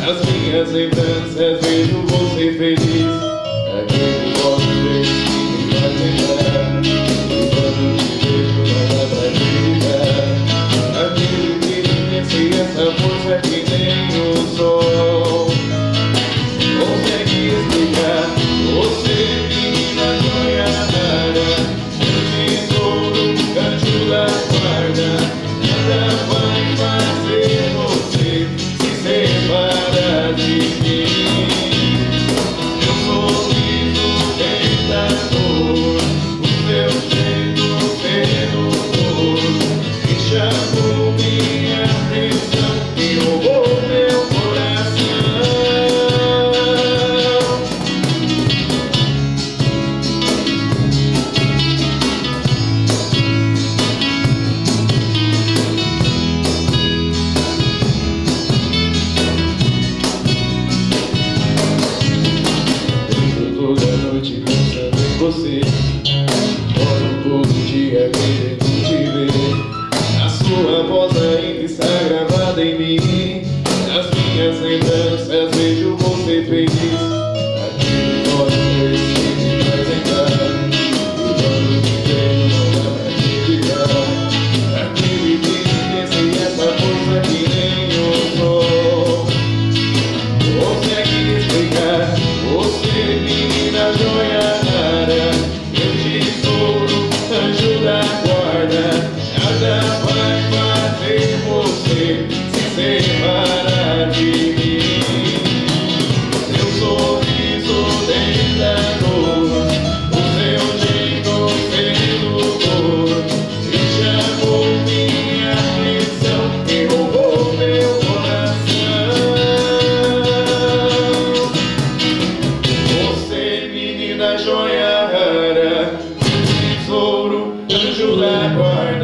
Nas minhas lembranças vejo você feliz, aquele vosso beijo que me faz lembrar. E quando te vejo não dá pra acreditar, aquele que me essa força que tem o sol. Consegue explicar, você menina joia rara, meu tesouro, anjo da guarda. Nada vai fazer você se separar de mim. Meu sorriso tentador, o seu jeito sedutor, que chamou minha atenção e roubou meu coração. Toda noite pensando em você, oro todo dia querendo te ver. A sua voz ainda está gravada em mim, nas minhas lembranças vejo você feliz, aquele nosso beijo que me faz lembrar. E quando te vejo não dá pra acreditar, aquele que me desce essa força que nem o sol. Consegue explicar, você menina joia rara, meu tesouro, anjo da guarda. Nada vai fazer você se separar de mim. Seu sorriso tentador, o seu jeito sedutor, que chamou minha atenção e roubou meu coração. Você menina joia rara, tesouro, anjo da guarda.